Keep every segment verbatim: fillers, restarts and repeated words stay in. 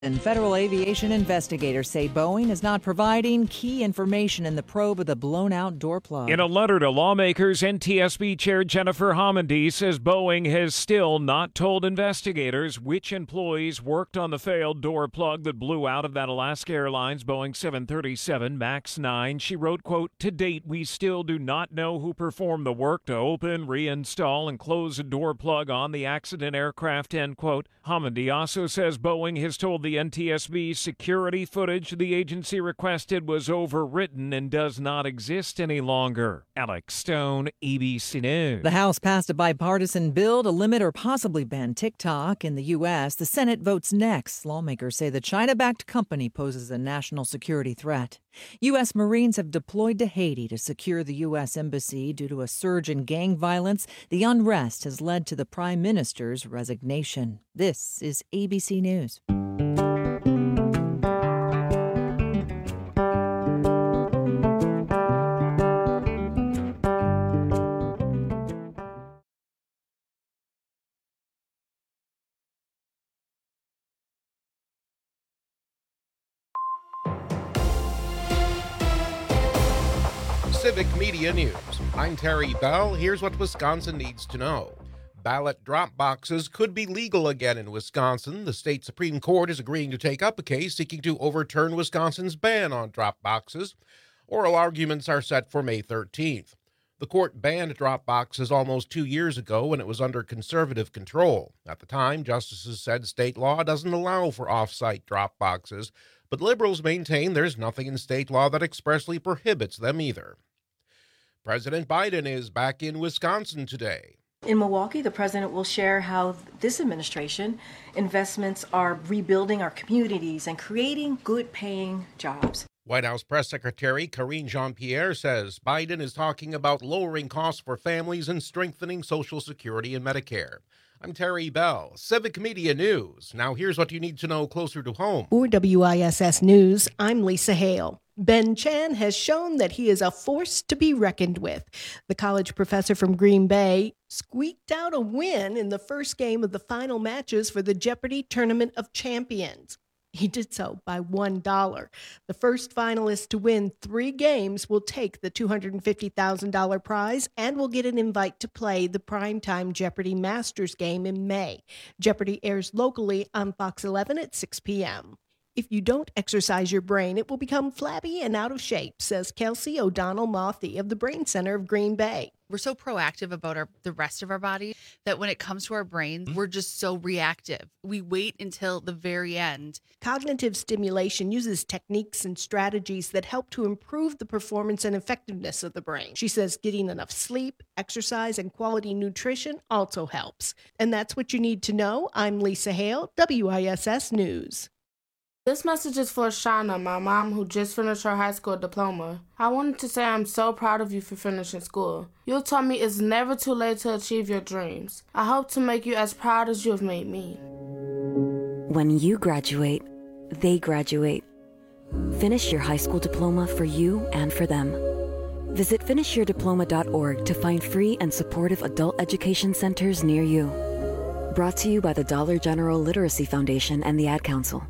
And federal aviation investigators say Boeing is not providing key information in the probe of the blown-out door plug. In a letter to lawmakers, N T S B Chair Jennifer Homendy says Boeing has still not told investigators which employees worked on the failed door plug that blew out of that Alaska Airlines Boeing seven thirty-seven MAX nine. She wrote, quote, "To date, we still do not know who performed the work to open, reinstall, and close a door plug on the accident aircraft," end quote. Homendy also says Boeing has told the N T S B security footage the agency requested was overwritten and does not exist any longer. Alex Stone, A B C News. The House passed a bipartisan bill to limit or possibly ban TikTok in the U S. The Senate votes next. Lawmakers say the China-backed company poses a national security threat. U S. Marines have deployed to Haiti to secure the U S. embassy due to a surge in gang violence. The unrest has led to the prime minister's resignation. This is A B C News. Civic Media News. I'm Terry Bell. Here's what Wisconsin needs to know. Ballot drop boxes could be legal again in Wisconsin. The state Supreme Court is agreeing to take up a case seeking to overturn Wisconsin's ban on drop boxes. Oral arguments are set for May thirteenth. The court banned drop boxes almost two years ago when it was under conservative control. At the time, justices said state law doesn't allow for off-site drop boxes, but liberals maintain there's nothing in state law that expressly prohibits them either. President Biden is back in Wisconsin today. In Milwaukee, the president will share how this administration investments are rebuilding our communities and creating good-paying jobs. White House Press Secretary Karine Jean-Pierre says Biden is talking about lowering costs for families and strengthening Social Security and Medicare. I'm Terry Bell, Civic Media News. Now here's what you need to know closer to home. For W I S S News, I'm Lisa Hale. Ben Chan has shown that he is a force to be reckoned with. The college professor from Green Bay squeaked out a win in the first game of the final matches for the Jeopardy! Tournament of Champions. He did so by one dollar. The first finalist to win three games will take the two hundred fifty thousand dollars prize and will get an invite to play the primetime Jeopardy! Masters game in May. Jeopardy! Airs locally on Fox eleven at six p.m. If you don't exercise your brain, it will become flabby and out of shape, says Kelsey O'Donnell Mothy of the Brain Center of Green Bay. We're so proactive about our the rest of our body that when it comes to our brain, we're just so reactive. We wait until the very end. Cognitive stimulation uses techniques and strategies that help to improve the performance and effectiveness of the brain. She says getting enough sleep, exercise, and quality nutrition also helps. And that's what you need to know. I'm Lisa Hale, W I S S News. This message is for Shauna, my mom, who just finished her high school diploma. I wanted to say I'm so proud of you for finishing school. You taught me it's never too late to achieve your dreams. I hope to make you as proud as you have made me. When you graduate, they graduate. Finish your high school diploma for you and for them. Visit finish your diploma dot org to find free and supportive adult education centers near you. Brought to you by the Dollar General Literacy Foundation and the Ad Council.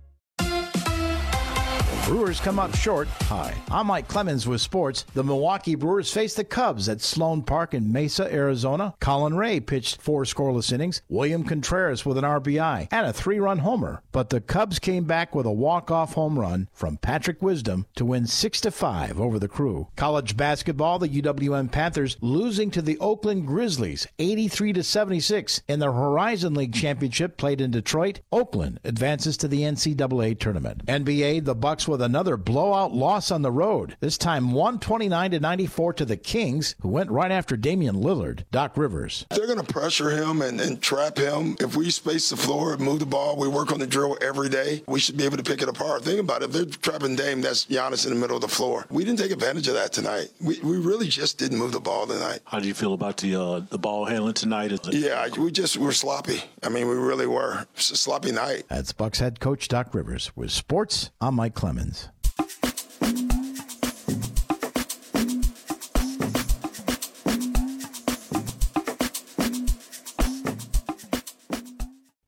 Brewers come up short. Hi, I'm Mike Clemens with sports. The Milwaukee Brewers face the Cubs at Sloan Park in Mesa, Arizona. Colin Ray pitched four scoreless innings. William Contreras with an R B I and a three-run homer. But the Cubs came back with a walk-off home run from Patrick Wisdom to win six to five over the Crew. College basketball, the U W M Panthers losing to the Oakland Grizzlies eighty-three to seventy-six in the Horizon League Championship played in Detroit. Oakland advances to the N C double A tournament. N B A, the Bucks with another blowout loss on the road, this time one twenty-nine to ninety-four to the Kings, who went right after Damian Lillard. Doc Rivers. They're going to pressure him and, and trap him. If we space the floor and move the ball, we work on the drill every day, we should be able to pick it apart. Think about it. If they're trapping Dame, that's Giannis in the middle of the floor. We didn't take advantage of that tonight. We we really just didn't move the ball tonight. How do you feel about the uh, the ball handling tonight? Yeah, we just were sloppy. I mean, we really were. It's a sloppy night. That's Bucks head coach Doc Rivers. With sports, I'm Mike Clemens.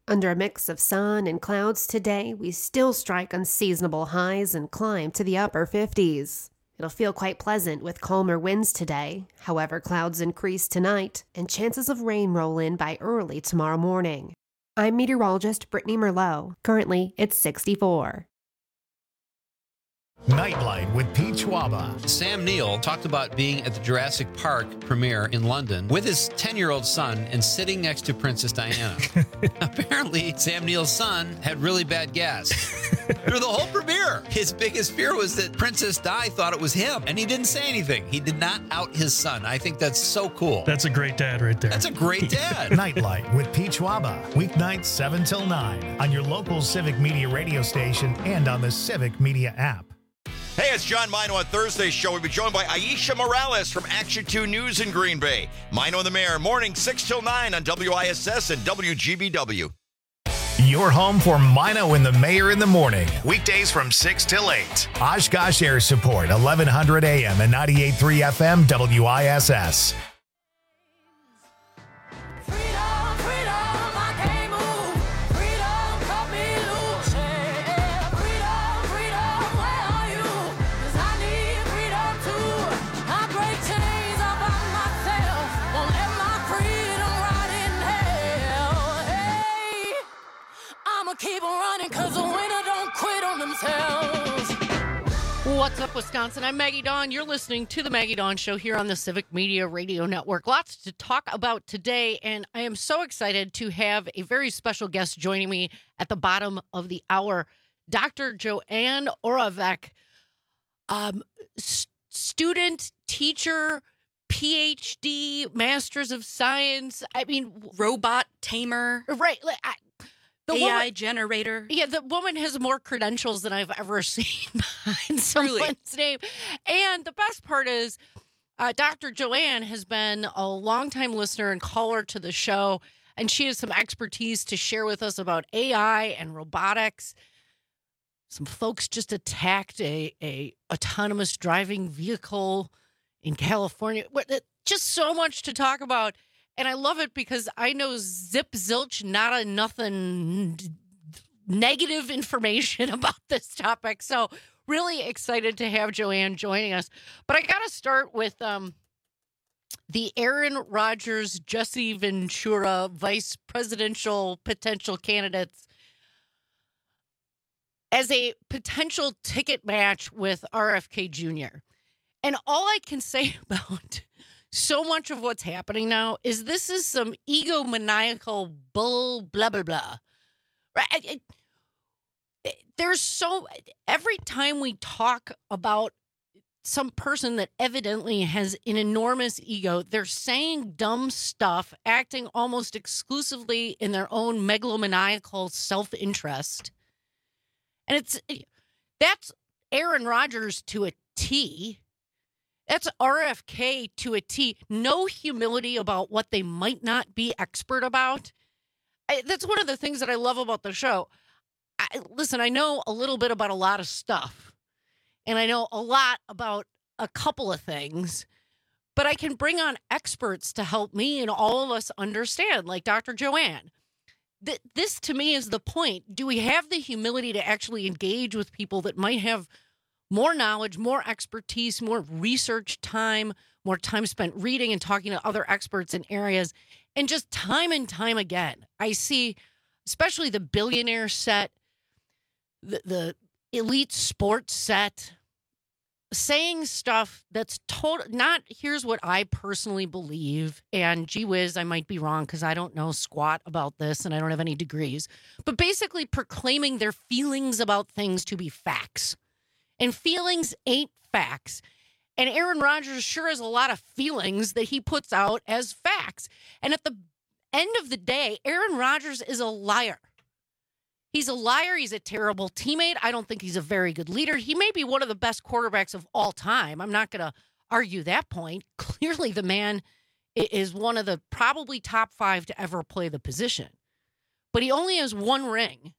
Under a mix of sun and clouds today, we still strike unseasonable highs and climb to the upper fifties. It'll feel quite pleasant with calmer winds today. However, clouds increase tonight, and chances of rain roll in by early tomorrow morning. I'm meteorologist Brittany Merlot. Currently, it's sixty-four. Nightlight with Pete Schwaba. Sam Neill talked about being at the Jurassic Park premiere in London with his ten-year-old son and sitting next to Princess Diana. Apparently, Sam Neill's son had really bad gas. Through the whole premiere, his biggest fear was that Princess Di thought it was him, and he didn't say anything. He did not out his son. I think that's so cool. That's a great dad right there. That's a great dad. Nightlight with Pete Schwaba. Weeknights seven till nine on your local Civic Media radio station and on the Civic Media app. Hey, it's John Mino on Thursday's show. We'll be joined by Aisha Morales from Action two News in Green Bay. Mino and the Mayor, morning six till nine on W I S S and W G B W. Your home for Mino and the Mayor in the morning. Weekdays from six till eight. Oshkosh Air Support, eleven hundred A M and ninety-eight point three F M W I S S. Keep on running because the winner don't quit on themselves. What's up, Wisconsin? I'm Maggie Dawn. You're listening to the Maggie Dawn Show here on the Civic Media Radio Network. Lots to talk about today, and I am so excited to have a very special guest joining me at the bottom of the hour, Doctor Joanne Oravec, um, st- student, teacher, P H D, Masters of Science. I mean, robot tamer. Right. I, The A I woman, generator. Yeah, the woman has more credentials than I've ever seen behind someone's name. And the best part is uh, Doctor Joanne has been a longtime listener and caller to the show, and she has some expertise to share with us about A I and robotics. Some folks just attacked a, a autonomous driving vehicle in California. Just so much to talk about. And I love it because I know zip zilch, not a nothing negative information about this topic. So really excited to have Joanne joining us. But I got to start with um, the Aaron Rodgers, Jesse Ventura vice presidential potential candidates as a potential ticket match with R F K Junior And all I can say about so much of what's happening now is this is some egomaniacal bull, blah, blah, blah. Right? It, it, there's so, every time we talk about some person that evidently has an enormous ego, they're saying dumb stuff, acting almost exclusively in their own megalomaniacal self-interest. And it's, that's Aaron Rodgers to a T. That's R F K to a T. No humility about what they might not be expert about. I, that's one of the things that I love about the show. I, listen, I know a little bit about a lot of stuff, and I know a lot about a couple of things, but I can bring on experts to help me and all of us understand, like Doctor Joanne. Th- this, to me, is the point. Do we have the humility to actually engage with people that might have more knowledge, more expertise, more research time, more time spent reading and talking to other experts in areas. And just time and time again, I see, especially the billionaire set, the, the elite sports set, saying stuff that's total, not here's what I personally believe. And gee whiz, I might be wrong because I don't know squat about this and I don't have any degrees. But basically proclaiming their feelings about things to be facts. And feelings ain't facts. And Aaron Rodgers sure has a lot of feelings that he puts out as facts. And at the end of the day, Aaron Rodgers is a liar. He's a liar. He's a terrible teammate. I don't think he's a very good leader. He may be one of the best quarterbacks of all time. I'm not going to argue that point. Clearly, the man is one of the probably top five to ever play the position. But he only has one ring,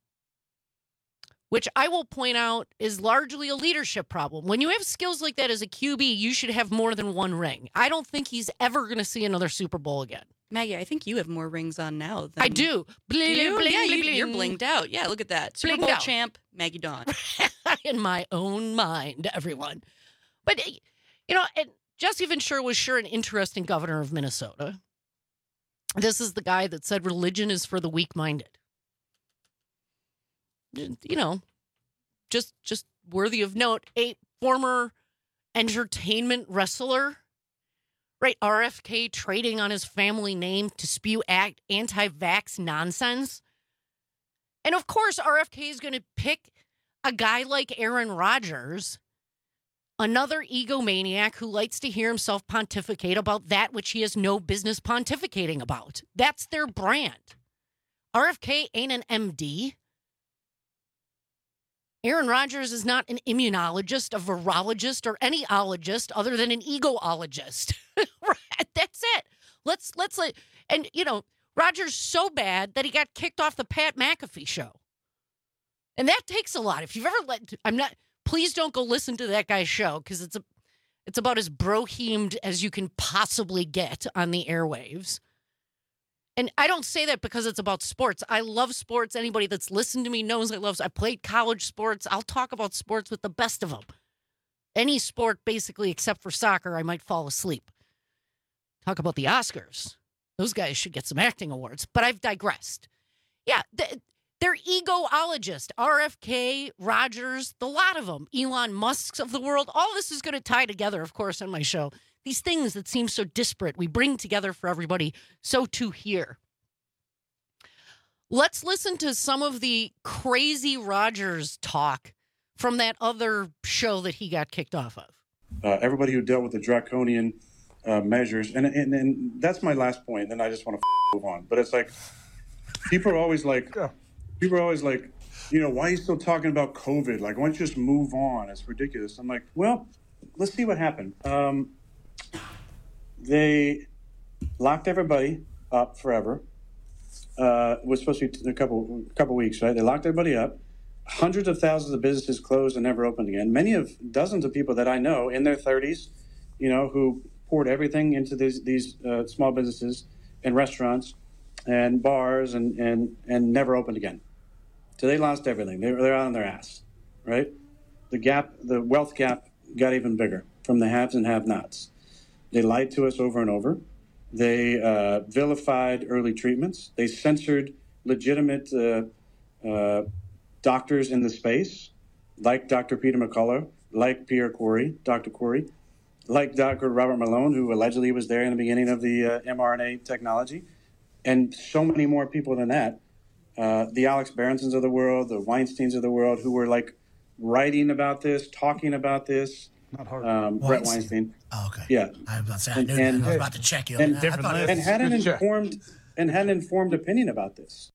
which I will point out is largely a leadership problem. When you have skills like that as a Q B, you should have more than one ring. I don't think he's ever going to see another Super Bowl again. Maggie, I think you have more rings on now. Than I do. Bling, do you? bling, yeah, bling, you, you're bling. blinged out. Yeah, look at that. Super Blinged Bowl out. champ, Maggie Dawn. In my own mind, everyone. But, you know, and Jesse Ventura was sure an interesting governor of Minnesota. This is the guy that said religion is for the weak-minded. You know, just just worthy of note, a former entertainment wrestler, right? R F K trading on his family name to spew act anti-vax nonsense. And of course, R F K is going to pick a guy like Aaron Rodgers, another egomaniac who likes to hear himself pontificate about that which he has no business pontificating about. That's their brand. R F K ain't an M D. Aaron Rodgers is not an immunologist, a virologist, or any ologist other than an egoologist. Right, that's it. Let's let's let and you know, Rodgers so bad that he got kicked off the Pat McAfee show. And that takes a lot. If you've ever let I'm not please don't go listen to that guy's show because it's a it's about as brohemed as you can possibly get on the airwaves. And I don't say that because it's about sports. I love sports. Anybody that's listened to me knows I love. I played college sports. I'll talk about sports with the best of them. Any sport, basically, except for soccer, I might fall asleep. Talk about the Oscars. Those guys should get some acting awards. But I've digressed. Yeah, they're egoologists. R F K, Rodgers, the lot of them. Elon Musk's of the world. All this is going to tie together, of course, on my show. These things that seem so disparate, we bring together for everybody, so too here. Let's listen to some of the crazy Rodgers talk from that other show that he got kicked off of. Uh, everybody who dealt with the draconian uh, measures, and, and and that's my last point, then I just want to move on. But it's like, people are always like, people are always like, you know, why are you still talking about COVID? Like, why don't you just move on? It's ridiculous. I'm like, well, let's see what happened. Um, They locked everybody up forever. Uh, it was supposed to be a couple couple weeks, right? They locked everybody up. Hundreds of thousands of businesses closed and never opened again. Many of dozens of people that I know in their thirties, you know, who poured everything into these these uh, small businesses and restaurants and bars and, and, and never opened again. So they lost everything. They were they're out on their ass, right? The gap, the wealth gap, got even bigger from the haves and have-nots. They lied to us over and over. They uh, vilified early treatments. They censored legitimate uh, uh, doctors in the space, like Doctor Peter McCullough, like Pierre Corey, Doctor Corey, like Doctor Robert Malone, who allegedly was there in the beginning of the uh, mRNA technology, and so many more people than that. Uh, the Alex Berensons of the world, the Weinsteins of the world, who were like writing about this, talking about this. Not hard. Um, Brett Weinstein. Oh, okay. Yeah. I was about to say, I And- knew that. and- I was about to check you on and, that. I thought it and was- had an informed and had an informed opinion about this.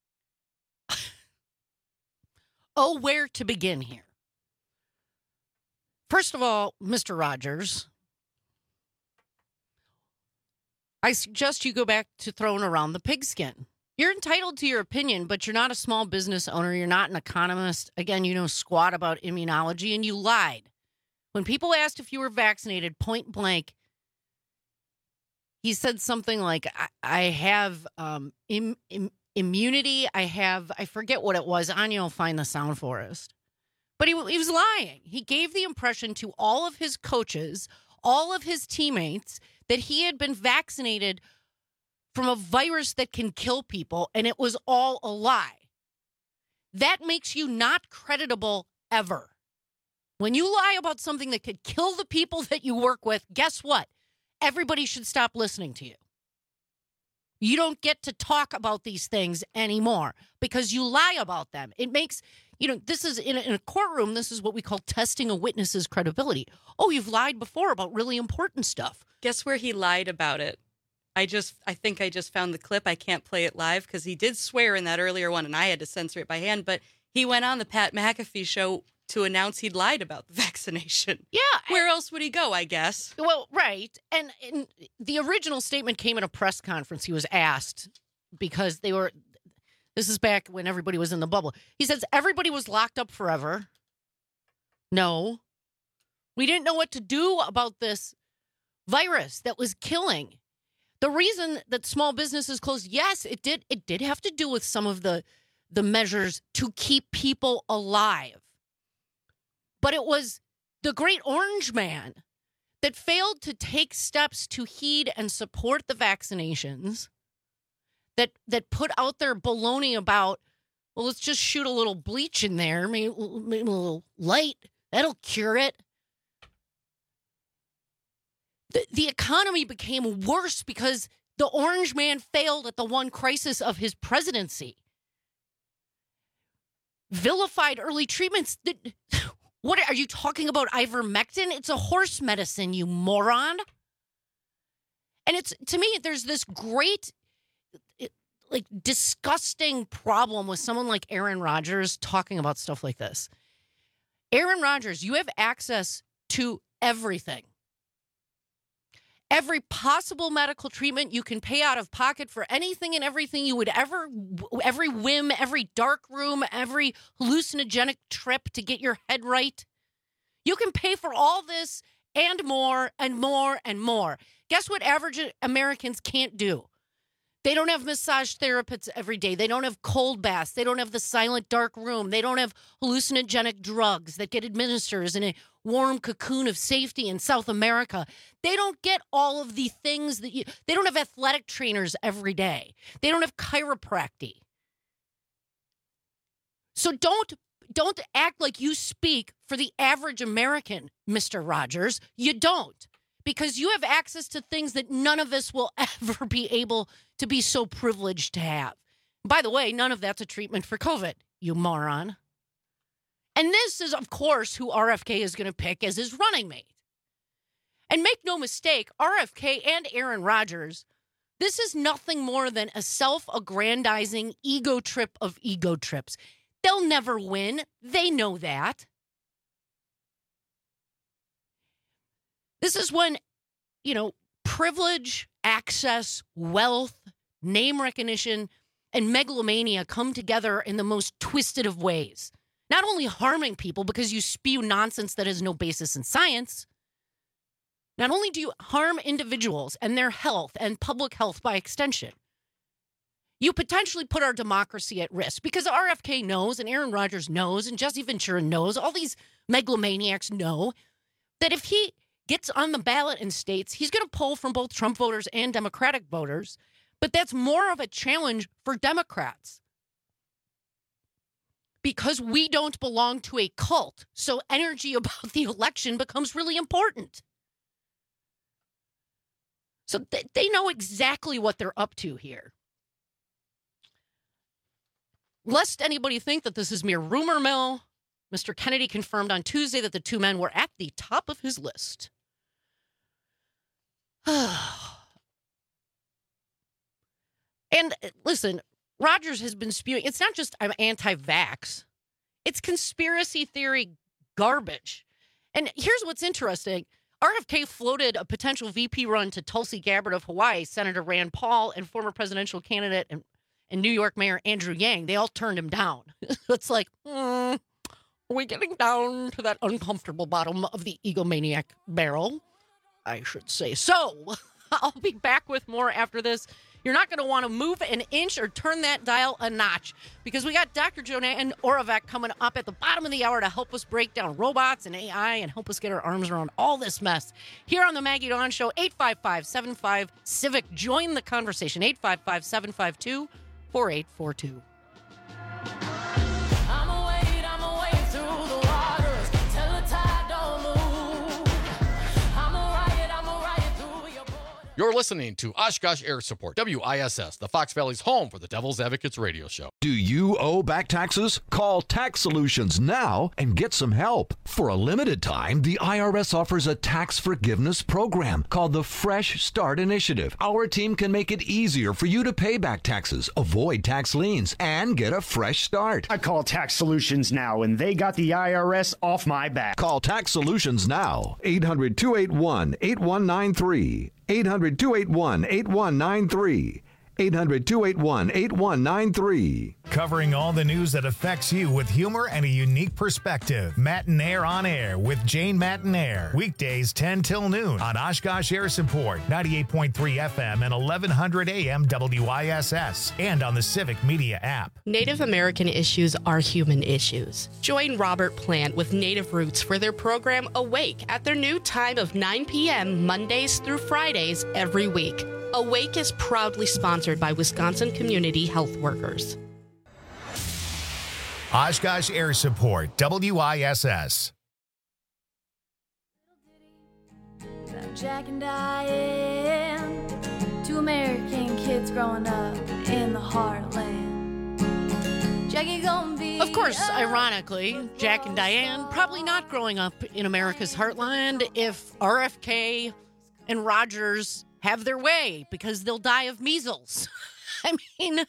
Oh, where to begin here? First of all, Mister Rodgers, I suggest you go back to throwing around the pigskin. You're entitled to your opinion, but you're not a small business owner. You're not an economist. Again, you know squat about immunology, and you lied. When people asked if you were vaccinated, point blank, he said something like, I, I have um, im, im, immunity. I have, I forget what it was. Anya will find the sound for us. But he, he was lying. He gave the impression to all of his coaches, all of his teammates, that he had been vaccinated from a virus that can kill people, and it was all a lie. That makes you not creditable ever. When you lie about something that could kill the people that you work with, guess what? Everybody should stop listening to you. You don't get to talk about these things anymore because you lie about them. It makes, you know, this is in a, in a courtroom, this is what we call testing a witness's credibility. Oh, you've lied before about really important stuff. Guess where he lied about it? I just, I think I just found the clip. I can't play it live because he did swear in that earlier one and I had to censor it by hand. But he went on the Pat McAfee show to announce he'd lied about the vaccination. Yeah. Where else would he go, I guess? Well, right. And, and the original statement came at a press conference. He was asked because they were, this is back when everybody was in the bubble. He says, everybody was locked up forever. No. We didn't know what to do about this virus that was killing. The reason that small businesses closed, yes, it did. It did have to do with some of the, the measures to keep people alive. But it was the great orange man that failed to take steps to heed and support the vaccinations, that that put out their baloney about, well, let's just shoot a little bleach in there, maybe, maybe a little light, that'll cure it. The, the economy became worse because the orange man failed at the one crisis of his presidency. Vilified early treatments. What are you talking about? Ivermectin? It's a horse medicine, you moron. And it's, to me, there's this great, like, disgusting problem with someone like Aaron Rodgers talking about stuff like this. Aaron Rodgers, you have access to everything. Every possible medical treatment you can pay out of pocket for anything and everything you would ever, every whim, every dark room, every hallucinogenic trip to get your head right. You can pay for all this and more and more and more. Guess what average Americans can't do? They don't have massage therapists every day. They don't have cold baths. They don't have the silent dark room. They don't have hallucinogenic drugs that get administered in a warm cocoon of safety in South America. They don't get all of the things that you, they don't have athletic trainers every day. They don't have chiropractic. So don't, don't act like you speak for the average American, Mister Rogers. You don't. Because you have access to things that none of us will ever be able to be so privileged to have. By the way, none of that's a treatment for COVID, you moron. And this is, of course, who R F K is going to pick as his running mate. And make no mistake, R F K and Aaron Rodgers, this is nothing more than a self-aggrandizing ego trip of ego trips. They'll never win. They know that. This is when, you know, privilege, access, wealth, name recognition, and megalomania come together in the most twisted of ways. Not only harming people because you spew nonsense that has no basis in science, not only do you harm individuals and their health and public health by extension, you potentially put our democracy at risk because R F K knows and Aaron Rodgers knows and Jesse Ventura knows, all these megalomaniacs know that if he gets on the ballot in states, he's going to pull from both Trump voters and Democratic voters. But that's more of a challenge for Democrats because we don't belong to a cult. So energy about the election becomes really important. So th- they know exactly what they're up to here. Lest anybody think that this is mere rumor mill, Mister Kennedy confirmed on Tuesday that the two men were at the top of his list. And listen, Rodgers has been spewing. It's not just I'm anti-vax. It's conspiracy theory garbage. And here's what's interesting. R F K floated a potential V P run to Tulsi Gabbard of Hawaii, Senator Rand Paul, and former presidential candidate and, and New York Mayor Andrew Yang. They all turned him down. It's like, hmm, are we getting down to that uncomfortable bottom of the egomaniac barrel? I should say. So I'll be back with more after this. You're not going to want to move an inch or turn that dial a notch because we got Doctor Joanne Oravec coming up at the bottom of the hour to help us break down robots and A I and help us get our arms around all this mess. Here on the Maggie Dawn Show, eight five five, seven five, CIVIC. Join the conversation, eight five five, seven five two, four eight four two. You're listening to Oshkosh Air Support, W I S S, the Fox Valley's home for the Devil's Advocates radio show. Do you owe back taxes? Call Tax Solutions now and get some help. For a limited time, the I R S offers a tax forgiveness program called the Fresh Start Initiative. Our team can make it easier for you to pay back taxes, avoid tax liens, and get a fresh start. I call Tax Solutions now, and they got the I R S off my back. Call Tax Solutions now, eight hundred, two eight one, eight one nine three. eight hundred, two eight one, eight one nine three. eight hundred, two eight one, eight one nine three. Covering all the news that affects you with humor and a unique perspective. Matinaire on Air with Jane Matinaire. Weekdays ten till noon on Oshkosh Air Support, ninety-eight point three F M and eleven hundred A M W I S S, and on the Civic Media app. Native American issues are human issues. Join Robert Plant with Native Roots for their program Awake at their new time of nine p.m. Mondays through Fridays every week. Awake is proudly sponsored by Wisconsin Community Health Workers. Oshkosh Air Support, W I S S. About Jack and Diane, two American kids growing up in the heartland. Jackie gonna be Of course, ironically, Jack and Diane probably not growing up in America's heartland if R F K and Rogers have their way, because they'll die of measles. I mean,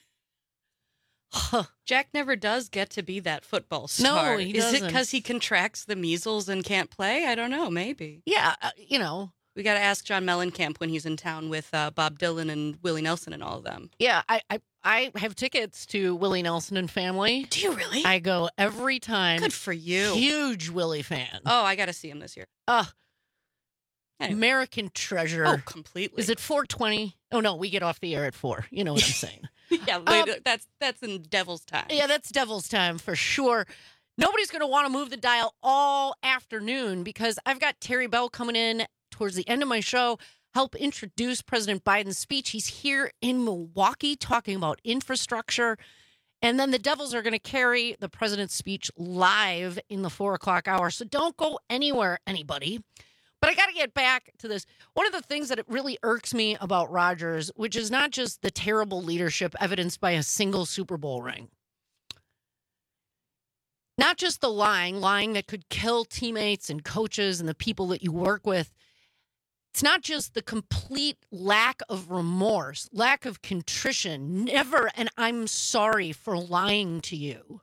Jack never does get to be that football star. No, he Is doesn't. it because he contracts the measles and can't play? I don't know. Maybe. Yeah, uh, you know. We got to ask John Mellencamp when he's in town with uh, Bob Dylan and Willie Nelson and all of them. Yeah, I, I I have tickets to Willie Nelson and family. Do you really? I go every time. Good for you. Huge Willie fan. Oh, I got to see him this year. Uh, Anyway. American treasure. Oh, completely. Is it four twenty? Oh, no, we get off the air at four. You know what I'm saying. Yeah, later, um, that's that's in Devil's time. Yeah, that's Devil's time for sure. Nobody's going to want to move the dial all afternoon because I've got Terry Bell coming in towards the end of my show, help introduce President Biden's speech. He's here in Milwaukee talking about infrastructure. And then the Devils are going to carry the president's speech live in the four o'clock hour. So don't go anywhere, anybody. But I got to get back to this. One of the things that it really irks me about Rogers, which is not just the terrible leadership evidenced by a single Super Bowl ring, not just the lying, lying that could kill teammates and coaches and the people that you work with. It's not just the complete lack of remorse, lack of contrition, never, and I'm sorry for lying to you.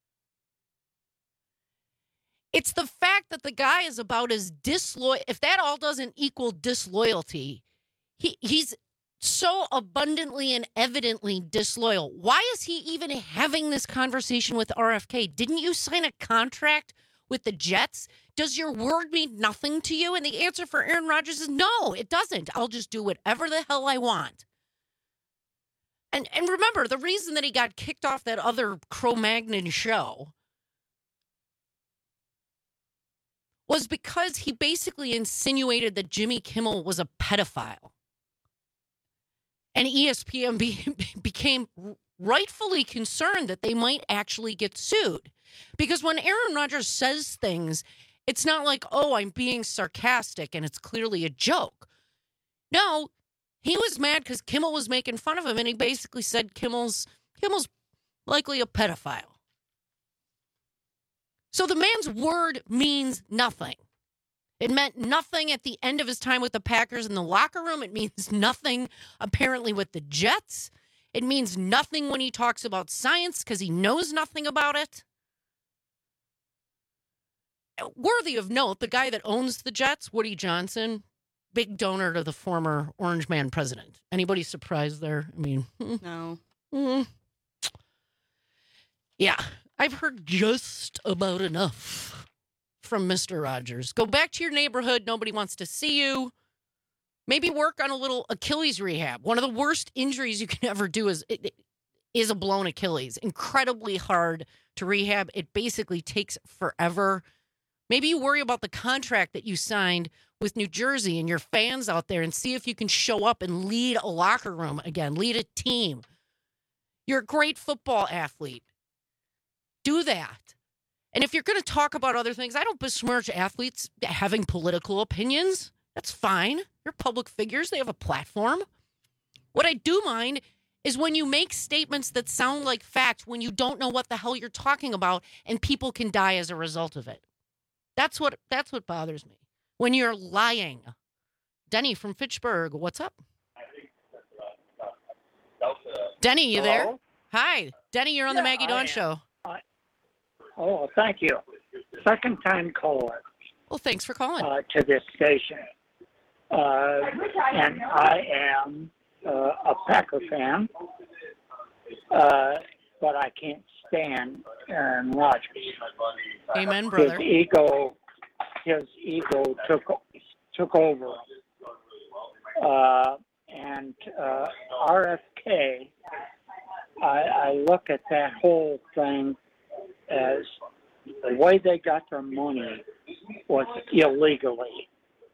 It's the fact that the guy is about as disloyal. If that all doesn't equal disloyalty, he he's so abundantly and evidently disloyal. Why is he even having this conversation with R F K? Didn't you sign a contract with the Jets? Does your word mean nothing to you? And the answer for Aaron Rodgers is no, it doesn't. I'll just do whatever the hell I want. And and remember, the reason that he got kicked off that other Cro-Magnon show was because he basically insinuated that Jimmy Kimmel was a pedophile. And E S P N be, became rightfully concerned that they might actually get sued. Because when Aaron Rodgers says things, it's not like, oh, I'm being sarcastic and it's clearly a joke. No, he was mad because Kimmel was making fun of him, and he basically said Kimmel's Kimmel's likely a pedophile. So the man's word means nothing. It meant nothing at the end of his time with the Packers in the locker room. It means nothing, apparently, with the Jets. It means nothing when he talks about science because he knows nothing about it. Worthy of note, the guy that owns the Jets, Woody Johnson, big donor to the former Orange Man president. Anybody surprised there? I mean, no. Mm, yeah, I've heard just about enough from Mister Rogers. Go back to your neighborhood. Nobody wants to see you. Maybe work on a little Achilles rehab. One of the worst injuries you can ever do is is a blown Achilles. Incredibly hard to rehab. It basically takes forever. Maybe you worry about the contract that you signed with New Jersey and your fans out there and see if you can show up and lead a locker room again, lead a team. You're a great football athlete. Do that. And if you're going to talk about other things, I don't besmirch athletes having political opinions. That's fine. They're public figures. They have a platform. What I do mind is when you make statements that sound like fact when you don't know what the hell you're talking about and people can die as a result of it. That's what that's what bothers me. When you're lying. Denny from Fitchburg, what's up? Denny, you there? Hello? Hi. Denny, you're on the Yeah, Maggie I Dawn am. Show. I, oh, thank you. Second time caller Well, thanks for calling. uh, to this station. Uh, and I am uh, a Packer fan, uh, but I can't stand Aaron Rodgers. Amen, brother. His ego, his ego took took over. Uh, and uh, R F K, I, I look at that whole thing as the way they got their money was illegally.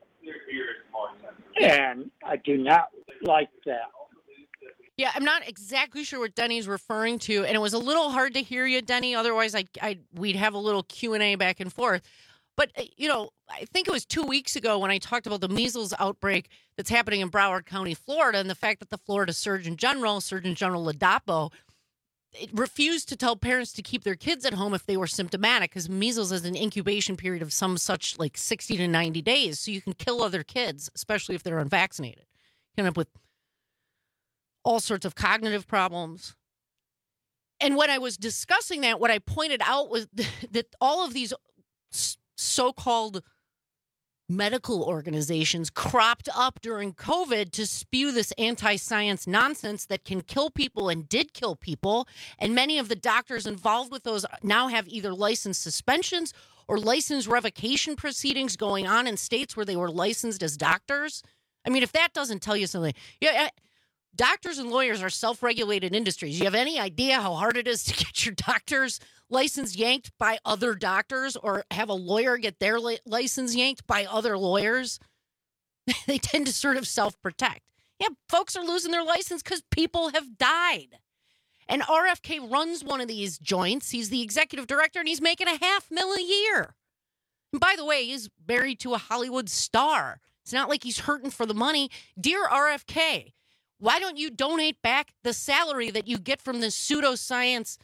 And I do not like that. Yeah, I'm not exactly sure what Denny's referring to, and it was a little hard to hear you, Denny. Otherwise, I, I we'd have a little Q and A back and forth. But, you know, I think it was two weeks ago when I talked about the measles outbreak that's happening in Broward County, Florida, and the fact that the Florida Surgeon General, Surgeon General Ladapo, it refused to tell parents to keep their kids at home if they were symptomatic, because measles is an incubation period of some such like sixty to ninety days. So you can kill other kids, especially if they're unvaccinated. You end up with all sorts of cognitive problems. And when I was discussing that, what I pointed out was that all of these so-called medical organizations cropped up during COVID to spew this anti-science nonsense that can kill people and did kill people. And many of the doctors involved with those now have either license suspensions or license revocation proceedings going on in states where they were licensed as doctors. I mean, if that doesn't tell you something, yeah. Doctors and lawyers are self-regulated industries. You have any idea how hard it is to get your doctor's license yanked by other doctors or have a lawyer get their li- license yanked by other lawyers? They tend to sort of self-protect. Yeah, folks are losing their license because people have died. And R F K runs one of these joints. He's the executive director, and he's making a half mil a year. And by the way, he's married to a Hollywood star. It's not like he's hurting for the money. Dear R F K, why don't you donate back the salary that you get from this pseudoscience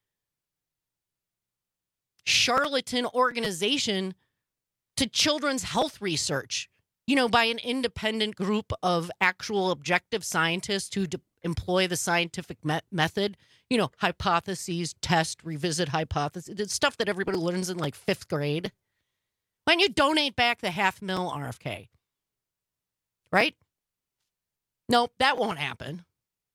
charlatan organization to children's health research, you know, by an independent group of actual objective scientists who de- employ the scientific me- method, you know, hypotheses, test, revisit hypotheses, the stuff that everybody learns in like fifth grade. Why don't you donate back the half mil, R F K? Right? Nope, that won't happen.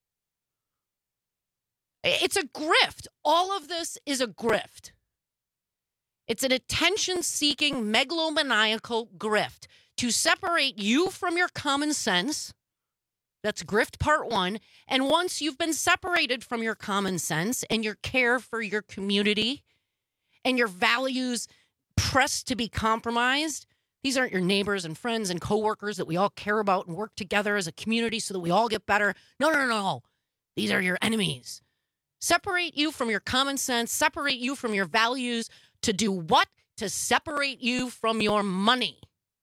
It's a grift. All of this is a grift. It's an attention-seeking, megalomaniacal grift to separate you from your common sense. That's grift part one. And once you've been separated from your common sense and your care for your community and your values pressed to be compromised, these aren't your neighbors and friends and coworkers that we all care about and work together as a community so that we all get better. No, no, no. These are your enemies. Separate you from your common sense, separate you from your values. To do what? To separate you from your money.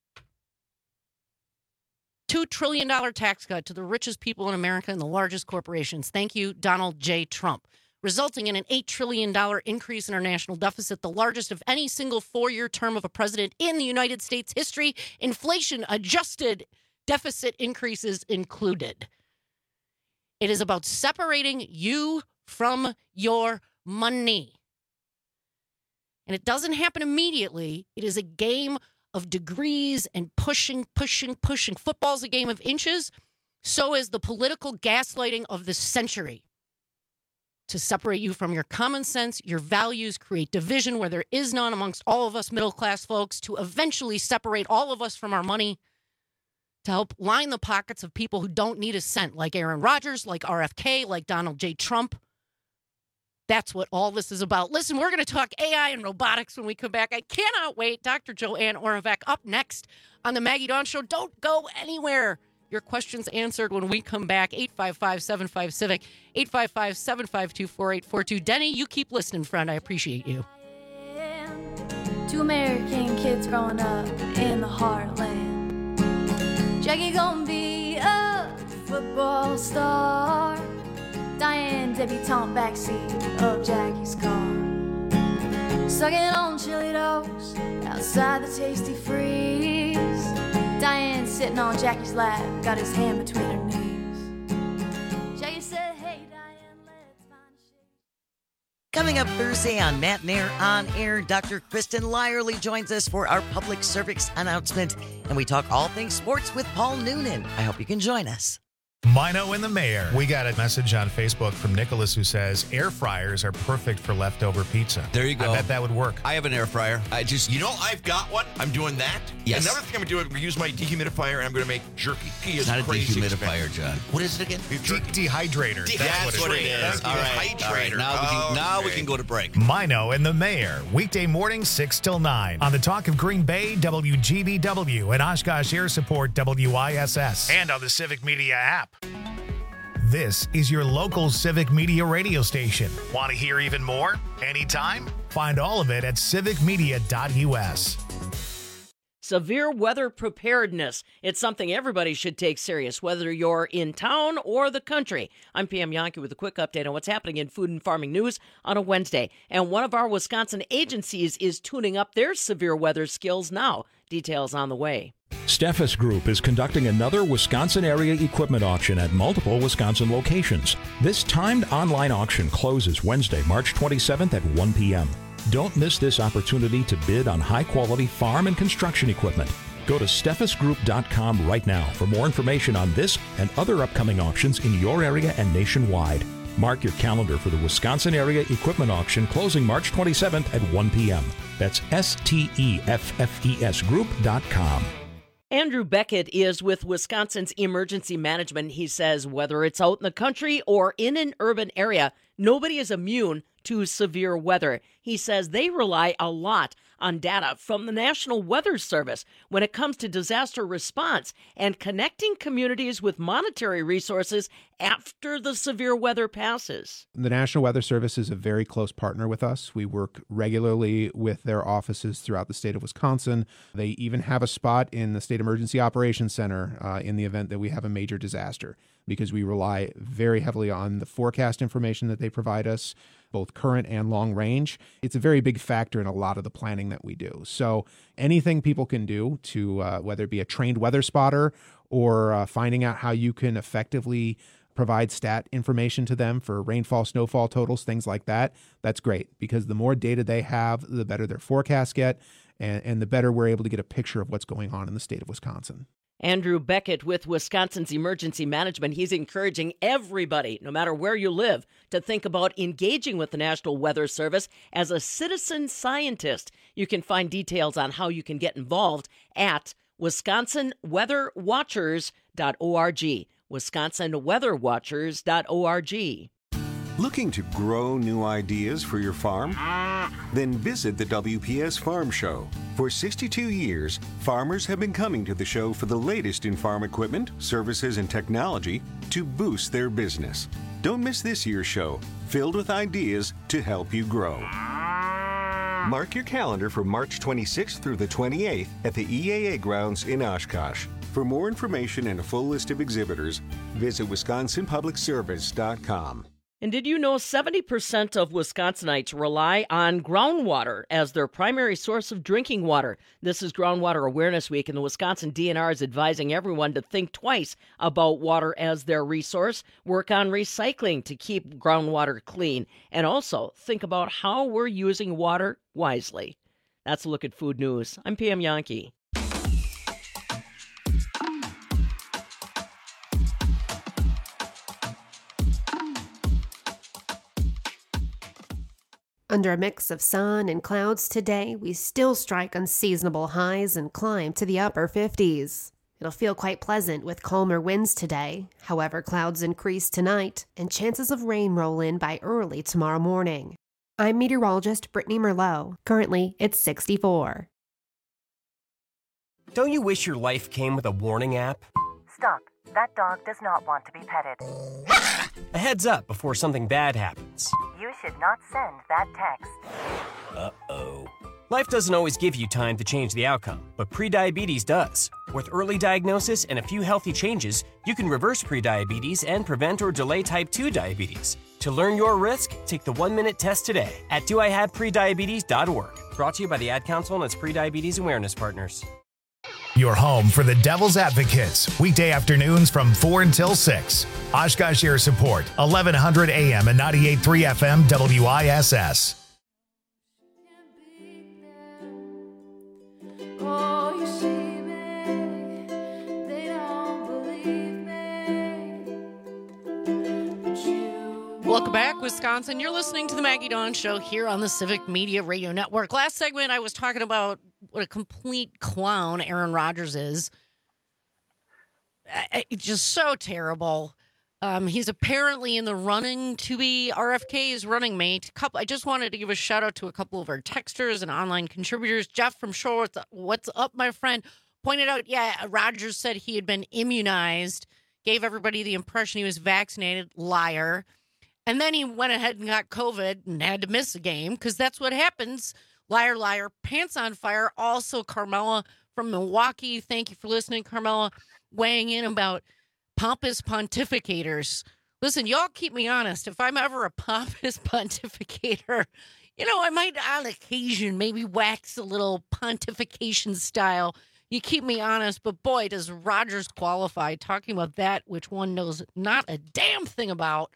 two trillion dollars tax cut to the richest people in America and the largest corporations. Thank you, Donald J. Trump. Resulting in an eight trillion dollars increase in our national deficit, the largest of any single four-year term of a president in the United States history, inflation-adjusted deficit increases included. It is about separating you from your money. And it doesn't happen immediately. It is a game of degrees and pushing, pushing, pushing. Football's a game of inches. So is the political gaslighting of the century. To separate you from your common sense, your values, create division where there is none amongst all of us middle-class folks, to eventually separate all of us from our money, to help line the pockets of people who don't need a cent, like Aaron Rodgers, like R F K, like Donald J. Trump. That's what all this is about. Listen, we're going to talk A I and robotics when we come back. I cannot wait. Doctor Joanne Oravec up next on the Maggie Dawn Show. Don't go anywhere. Your questions answered when we come back. eight five five, seven five, civic, eight five five, seven five two, four eight four two. Denny, you keep listening, friend. I appreciate you. Two American kids growing up in the heartland. Jackie gonna be a football star. Diane, debutante backseat of Jackie's car. Sucking on chili dogs outside the Tasty Freeze. Diane sitting on Jackie's lap, got his hand between her knees. Jackie said, hey, Diane, let's find a shade. Coming up Thursday on Matt and Air On Air, Doctor Kristen Lyerly joins us for our public service announcement, and we talk all things sports with Paul Noonan. I hope you can join us. Mino and the Mayor. We got a message on Facebook from Nicholas who says air fryers are perfect for leftover pizza. There you go. I bet that would work. I have an air fryer. I just, You know, I've got one. I'm doing that. Yes. Another thing I'm going to do is use my dehumidifier, and I'm going to make jerky. He it's is not a crazy dehumidifier, expensive. John. What is it again? De- dehydrator. De- That's, That's what, what it it is. is. All right. All right. Now, we can, now we Okay. can go to break. Mino and the Mayor. Weekday morning, six till nine. On the Talk of Green Bay, W G B W, and Oshkosh Air Support, W I S S. And on the Civic Media app. This is your local Civic Media radio station. Want to hear even more? Anytime? Find all of it at civic media dot U S. Severe weather preparedness. It's something everybody should take serious, whether you're in town or the country. I'm Pam Yankee with a quick update on what's happening in food and farming news on a Wednesday. And one of our Wisconsin agencies is tuning up their severe weather skills now. Details on the way. Steffes Group is conducting another Wisconsin area equipment auction at multiple Wisconsin locations. This timed online auction closes Wednesday, March twenty-seventh at one p.m. Don't miss this opportunity to bid on high-quality farm and construction equipment. Go to steffes group dot com right now for more information on this and other upcoming auctions in your area and nationwide. Mark your calendar for the Wisconsin Area Equipment Auction closing March twenty-seventh at one p.m. That's S T E F F E S group dot com. Andrew Beckett is with Wisconsin's Emergency Management. He says whether it's out in the country or in an urban area, nobody is immune to severe weather. He says they rely a lot on data from the National Weather Service when it comes to disaster response and connecting communities with monetary resources after the severe weather passes. The National Weather Service is a very close partner with us. We work regularly with their offices throughout the state of Wisconsin. They even have a spot in the State Emergency Operations Center uh, in the event that we have a major disaster, because we rely very heavily on the forecast information that they provide us, both current and long range. It's a very big factor in a lot of the planning that we do. So anything people can do to, uh, whether it be a trained weather spotter or uh, finding out how you can effectively provide stat information to them for rainfall, snowfall totals, things like that, that's great, because the more data they have, the better their forecasts get, and, and the better we're able to get a picture of what's going on in the state of Wisconsin. Andrew Beckett with Wisconsin's Emergency Management. He's encouraging everybody, no matter where you live, to think about engaging with the National Weather Service as a citizen scientist. You can find details on how you can get involved at wisconsin weather watchers dot org. wisconsin weather watchers dot org. Looking to grow new ideas for your farm? Then visit the W P S Farm Show. For sixty-two years, farmers have been coming to the show for the latest in farm equipment, services, and technology to boost their business. Don't miss this year's show, filled with ideas to help you grow. Mark your calendar for March twenty-sixth through the twenty-eighth at the E A A grounds in Oshkosh. For more information and a full list of exhibitors, visit wisconsin public service dot com. And did you know seventy percent of Wisconsinites rely on groundwater as their primary source of drinking water? This is Groundwater Awareness Week, and the Wisconsin D N R is advising everyone to think twice about water as their resource, work on recycling to keep groundwater clean, and also think about how we're using water wisely. That's a look at food news. I'm Pam Yankee. Under a mix of sun and clouds today, we still strike unseasonable highs and climb to the upper fifties. It'll feel quite pleasant with calmer winds today. However, clouds increase tonight, and chances of rain roll in by early tomorrow morning. I'm meteorologist Brittany Merlot. Currently, it's sixty-four. Don't you wish your life came with a warning app? Stop. That dog does not want to be petted. A heads up before something bad happens. You should not send that text. Uh-oh. Life doesn't always give you time to change the outcome, but prediabetes does. With early diagnosis and a few healthy changes, you can reverse prediabetes and prevent or delay type two diabetes. To learn your risk, take the one-minute test today at do I have prediabetes dot org. Brought to you by the Ad Council and its prediabetes awareness partners. Your home for the Devil's Advocates, weekday afternoons from four until six. Oshkosh Air Support, eleven hundred A M and ninety-eight point three F M W I S S. Oh, you see me, they don't believe me. Wisconsin. You're listening to the Maggie Dawn Show here on the Civic Media Radio Network. Last segment, I was talking about what a complete clown Aaron Rodgers is. It's just so terrible. Um, he's apparently in the running to be R F K's running mate. Couple, I just wanted to give a shout out to a couple of our texters and online contributors. Jeff from Shore, what's up, my friend? Pointed out, yeah, Rodgers said he had been immunized, gave everybody the impression he was vaccinated. Liar. And then he went ahead and got COVID and had to miss a game because that's what happens. Liar, liar, pants on fire. Also, Carmela from Milwaukee. Thank you for listening, Carmela, weighing in about pompous pontificators. Listen, y'all keep me honest. If I'm ever a pompous pontificator, you know, I might on occasion maybe wax a little pontification style. You keep me honest, but boy, does Rodgers qualify talking about that, which one knows not a damn thing about.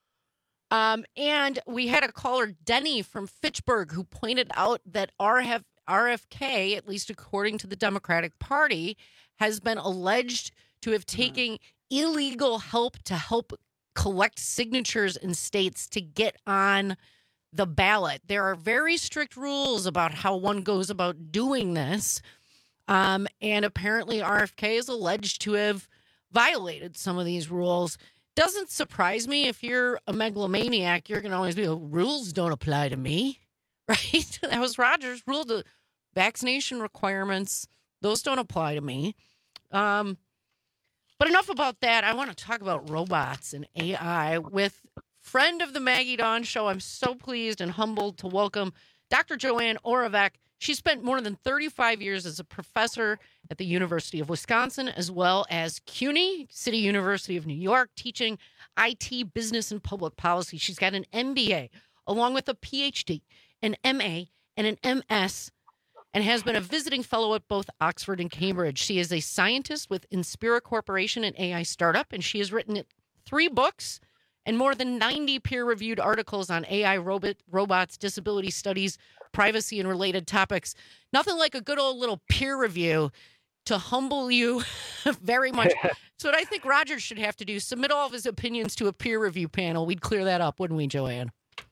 Um, and we had a caller, Denny from Fitchburg, who pointed out that R F K, at least according to the Democratic Party, has been alleged to have taken illegal help to help collect signatures in states to get on the ballot. There are very strict rules about how one goes about doing this. Um, and apparently R F K is alleged to have violated some of these rules. Doesn't surprise me. If you're a megalomaniac, you're going to always be, oh, rules don't apply to me, right? That was Rodgers' rule. The vaccination requirements, those don't apply to me. Um, but enough about that. I want to talk about robots and A I with friend of the Maggie Dawn Show. I'm so pleased and humbled to welcome Doctor Joanne Oravec. She spent more than thirty-five years as a professor at the University of Wisconsin, as well as CUNY, City University of New York, teaching I T, business, and public policy. She's got an M B A, along with a P H D, an M A, and an M S, and has been a visiting fellow at both Oxford and Cambridge. She is a scientist with Inspira Corporation, an A I startup, and she has written three books and more than ninety peer-reviewed articles on A I, robot, robots, disability studies, privacy, and related topics. Nothing like a good old little peer review to humble you very much. So what I think Rodgers should have to do, submit all of his opinions to a peer review panel. We'd clear that up, wouldn't we, Joanne?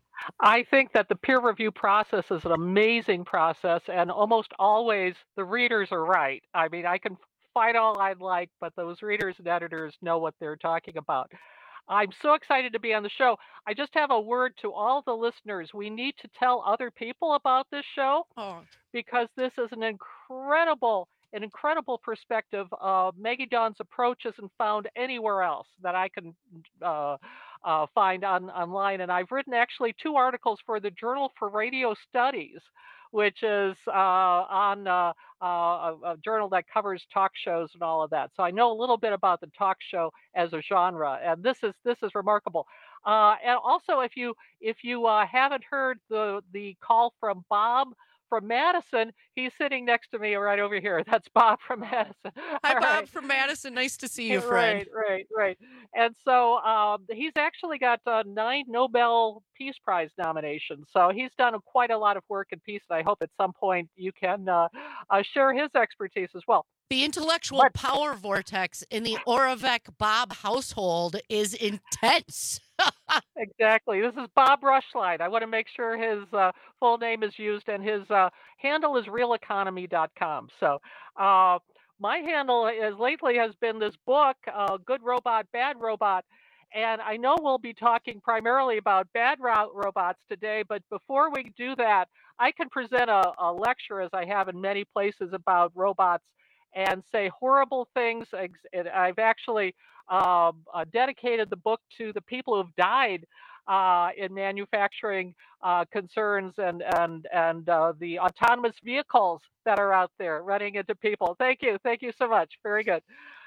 I think that the peer review process is an amazing process, and almost always the readers are right. I mean, I can fight all I'd like, but those readers and editors know what they're talking about. I'm so excited to be on the show. I just have a word to all the listeners. We need to tell other people about this show oh. because this is an incredible, an incredible perspective. Uh, Maggie Dawn's approach isn't found anywhere else that I can uh, uh, find on online. And I've written actually two articles for the Journal for Radio Studies, which is uh, on uh, uh, a, a journal that covers talk shows and all of that. So I know a little bit about the talk show as a genre, and this is this is remarkable. Uh, and also, if you if you uh, haven't heard the the call from Bob from Madison, he's sitting next to me right over here. That's Bob from Madison. Hi, All Bob right. from Madison. Nice to see you, friend. Right, right, right. And so um, he's actually got uh, nine Nobel Peace Prize nominations. So he's done a, quite a lot of work in peace. And I hope at some point you can uh, uh, share his expertise as well. The intellectual but, power vortex in the Oravec Bob household is intense. Exactly. This is Bob Rushline. I want to make sure his uh, full name is used, and his uh, handle is real economy dot com. So uh, my handle is lately has been this book, uh, Good Robot, Bad Robot. And I know we'll be talking primarily about bad ro- robots today, but before we do that, I can present a, a lecture, as I have in many places, about robots and say horrible things. I've actually uh, uh, dedicated the book to the people who've died uh, in manufacturing uh, concerns and and and uh, the autonomous vehicles that are out there running into people. Thank you, thank you so much. Very good.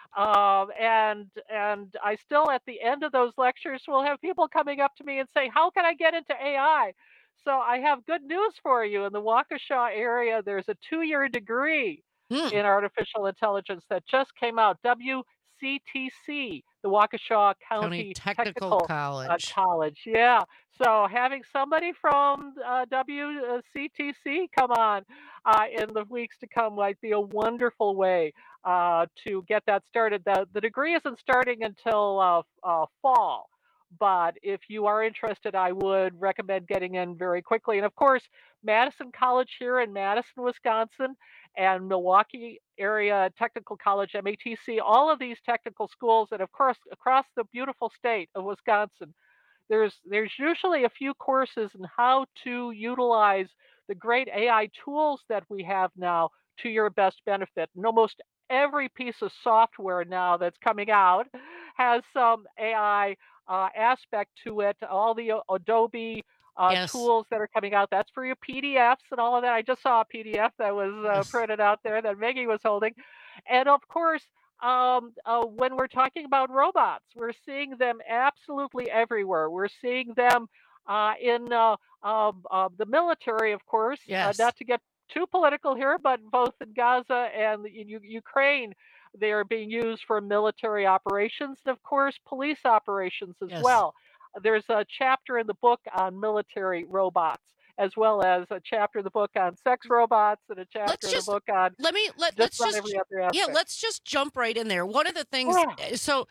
Um, and and I still, at the end of those lectures, will have people coming up to me and say, "How can I get into A I?" So I have good news for you. In the Waukesha area, there's a two-year degree Mm. in artificial intelligence that just came out. W C T C, the Waukesha County, County Technical, Technical College. Uh, College, yeah. So having somebody from uh, W C T C come on uh, in the weeks to come might be a wonderful way uh, to get that started. The, the degree isn't starting until uh, uh, fall, But if you are interested, I would recommend getting in very quickly. And of course, Madison College here in Madison, Wisconsin, and Milwaukee Area Technical College, M A T C, all of these technical schools, and of course, across the beautiful state of Wisconsin, there's there's usually a few courses in how to utilize the great A I tools that we have now to your best benefit. And almost every piece of software now that's coming out has some A I uh, aspect to it. All the uh, Adobe uh, Yes. tools that are coming out, that's for your P D Fs and all of that. I just saw a P D F that was uh, Yes. printed out there that Maggie was holding. And of course, um, uh, when we're talking about robots, we're seeing them absolutely everywhere. We're seeing them uh, in uh, um, uh, the military, of course, Yes. uh, not to get too political here, but both in Gaza and in U- Ukraine, they are being used for military operations and, of course, police operations as Yes. well. There's a chapter in the book on military robots, as well as a chapter in the book on sex robots and a chapter Let's in just the book on let me let just let's about just every other yeah aspect. let's just jump right in there. One of the things, Yeah. so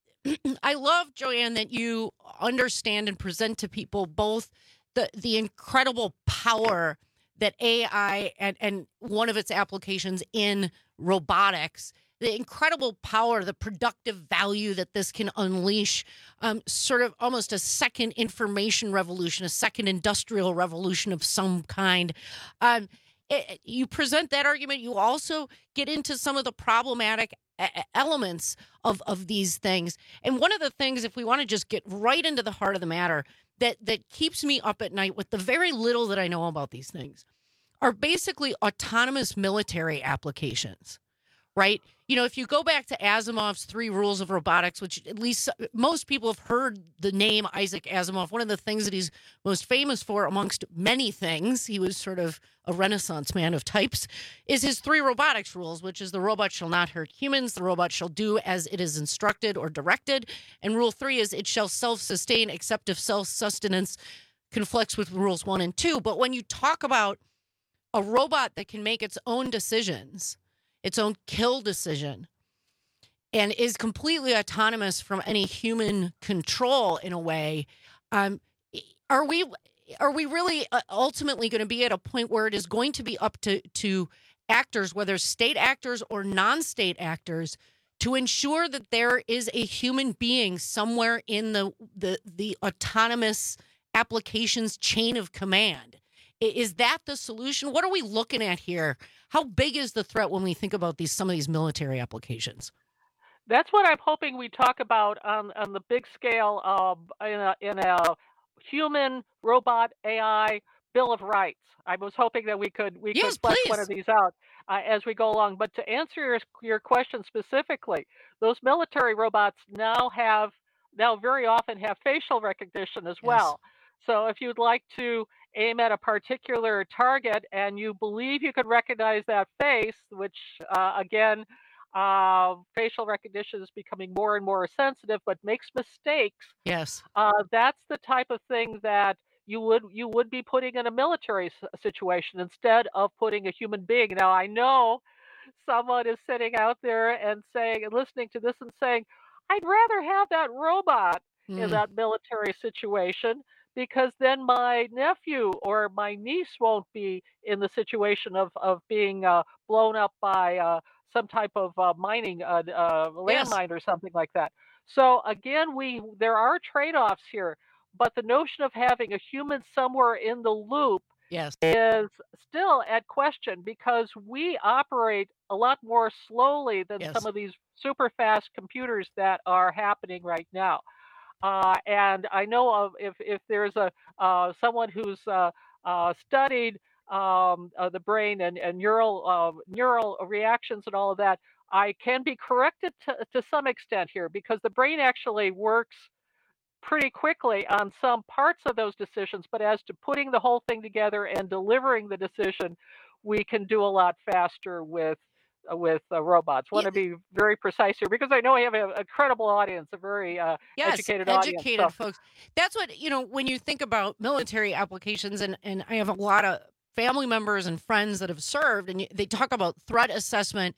I love, Joanne, that you understand and present to people both the the incredible power that A I and and one of its applications in robotics, the incredible power, the productive value that this can unleash, um, sort of almost a second information revolution, a second industrial revolution of some kind. Um, it- you present that argument. You also get into some of the problematic e- elements of, of these things. And one of the things, if we want to just get right into the heart of the matter, that, that keeps me up at night with the very little that I know about these things, are basically autonomous military applications, right? You know, if you go back to Asimov's Three Rules of Robotics, which at least most people have heard the name Isaac Asimov, one of the things that he's most famous for, amongst many things, he was sort of a Renaissance man of types, is his three robotics rules, which is the robot shall not hurt humans, the robot shall do as it is instructed or directed, and rule three is it shall self-sustain except if self-sustenance conflicts with rules one and two. But when you talk about a robot that can make its own decisions, its own kill decision, and is completely autonomous from any human control in a way, um, are we are we really uh, ultimately going to be at a point where it is going to be up to, to actors, whether state actors or non-state actors, to ensure that there is a human being somewhere in the the, the autonomous applications chain of command? Is that the solution? What are we looking at here? How big is the threat when we think about these some of these military applications? That's what I'm hoping we talk about on, on the big scale of in a, in a human robot A I Bill of Rights. I was hoping that we could we Yes, could flesh one please. of these out uh, as we go along. But to answer your your question specifically, those military robots now have now very often have facial recognition as well. So if you'd like to aim at a particular target and you believe you could recognize that face, which uh, again, uh, facial recognition is becoming more and more sensitive, but makes mistakes. Yes. Uh, that's the type of thing that you would you would be putting in a military s- situation instead of putting a human being. Now I know someone is sitting out there and saying and listening to this and saying, I'd rather have that robot in Mm. that military situation because then my nephew or my niece won't be in the situation of of being uh, blown up by uh, some type of uh, mining uh, uh, Yes. landmine or something like that. So again, we there are trade-offs here, but the notion of having a human somewhere in the loop Yes. is still at question because we operate a lot more slowly than Yes. some of these super fast computers that are happening right now. Uh, and I know of if if there's a uh, someone who's uh, uh, studied um, uh, the brain and, and neural uh, neural reactions and all of that, I can be corrected to, to some extent here because the brain actually works pretty quickly on some parts of those decisions, but as to putting the whole thing together and delivering the decision, we can do a lot faster with uh, with uh, robots. Want to be very precise here because I know I have a, a credible audience, a very uh, Yes, educated, educated audience. So, folks. That's what, you know, when you think about military applications, and, and I have a lot of family members and friends that have served, and you- they talk about threat assessment.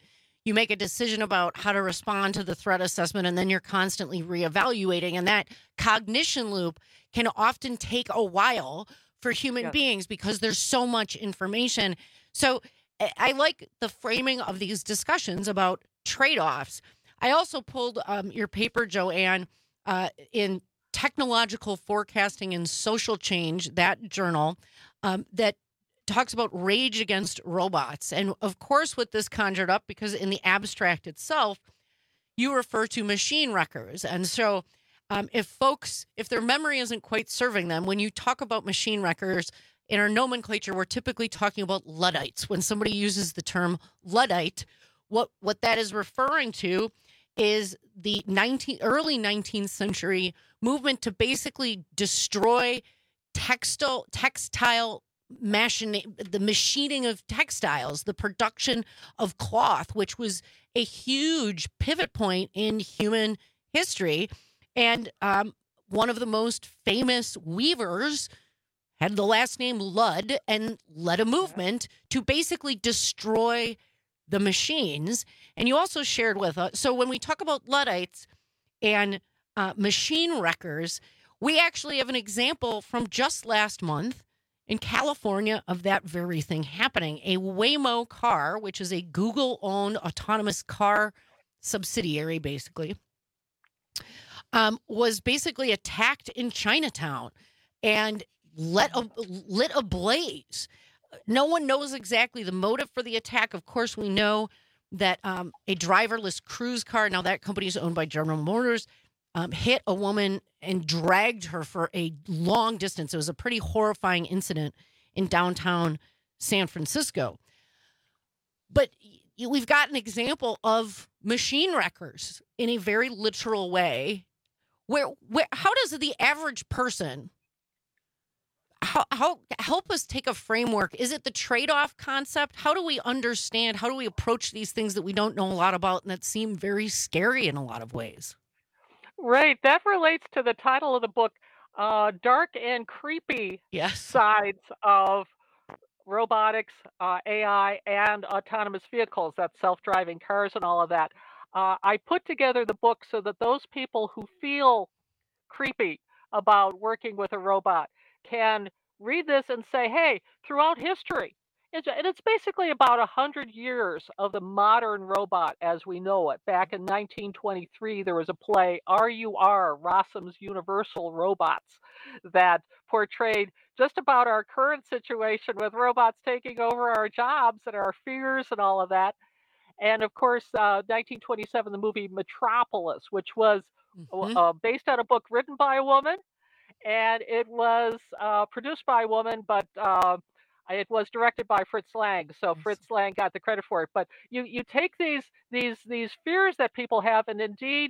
you make a decision about how to respond to the threat assessment, and then you're constantly reevaluating. And that cognition loop can often take a while for human Yes. beings because there's so much information. So I I like the framing of these discussions about trade-offs. I also pulled um, your paper, Joanne, uh, in Technological Forecasting and Social Change, that journal, um, that talks about rage against robots. And of course, what this conjured up, because in the abstract itself, you refer to machine wreckers. And so um, if folks, if their memory isn't quite serving them, when you talk about machine wreckers, in our nomenclature, we're typically talking about Luddites. When somebody uses the term Luddite, what, what that is referring to is the nineteenth, early nineteenth century movement to basically destroy textile, textile machine, the machining of textiles, the production of cloth, which was a huge pivot point in human history. And um, one of the most famous weavers had the last name Ludd and led a movement to basically destroy the machines. And you also shared with us, so when we talk about Luddites and uh, machine wreckers, we actually have an example from just last month in California of that very thing happening. A Waymo car, which is a Google-owned autonomous car subsidiary, basically, um, was basically attacked in Chinatown and lit a, lit ablaze. No one knows exactly the motive for the attack. Of course, we know that um, a driverless cruise car, now that company is owned by General Motors, um, hit a woman and dragged her for a long distance. It was a pretty horrifying incident in downtown San Francisco. But we've got an example of machine wreckers in a very literal way. Where, where, how does the average person, how, how help us take a framework? Is it the trade-off concept? How do we understand? How do we approach these things that we don't know a lot about and that seem very scary in a lot of ways? Right. That relates to the title of the book, uh, Dark and Creepy Yes. Sides of Robotics, uh, A I, and Autonomous Vehicles. That's self-driving cars and all of that. Uh, I put together the book so that those people who feel creepy about working with a robot can read this and say, hey, throughout history, it's, and it's basically about one hundred years of the modern robot as we know it. Back in nineteen twenty-three, there was a play, R U R, Rossum's Universal Robots, that portrayed just about our current situation with robots taking over our jobs and our fears and all of that. And of course, uh, nineteen twenty-seven, the movie Metropolis, which was Mm-hmm. uh, based on a book written by a woman, and it was uh, produced by a woman, but uh, it was directed by Fritz Lang. So Fritz Lang got the credit for it. But you you take these these these fears that people have, and indeed,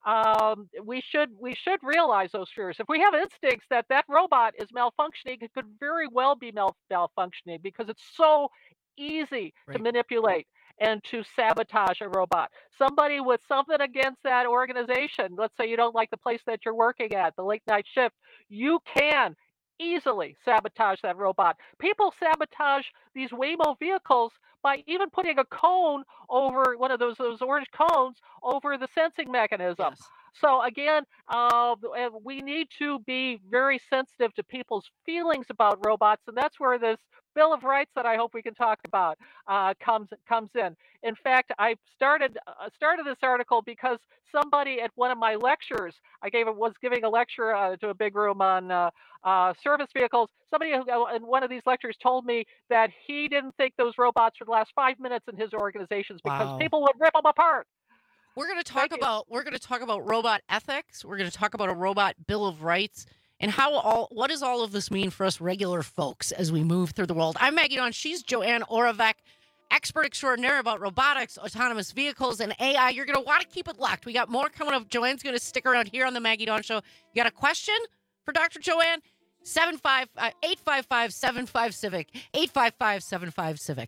um, we should we should realize those fears. If we have instincts that that robot is malfunctioning, it could very well be mal- malfunctioning because it's so easy Right. to manipulate and to sabotage a robot. Somebody with something against that organization, let's say you don't like the place that you're working at, the late night shift, you can easily sabotage that robot. People sabotage these Waymo vehicles by even putting a cone over one of those those orange cones over the sensing mechanism. Yes. So again, uh, we need to be very sensitive to people's feelings about robots, and that's where this Bill of Rights that I hope we can talk about uh, comes comes in. In fact, I started uh, started this article because somebody at one of my lectures, I gave was giving a lecture uh, to a big room on uh, uh, service vehicles. Somebody who, in one of these lectures told me that he didn't think those robots would last five minutes in his organizations because Wow. people would rip them apart. We're going to talk about we're going to talk about robot ethics. We're going to talk about a robot bill of rights and how all what does all of this mean for us regular folks as we move through the world. I'm Maggie Dawn. She's Joanne Oravec, expert extraordinaire about robotics, autonomous vehicles, and A I. You're going to want to keep it locked. We got more coming up. Joanne's going to stick around here on the Maggie Dawn Show. You got a question for Doctor Joanne? seven five eight five five seven five Civic eight five five seven five Civic.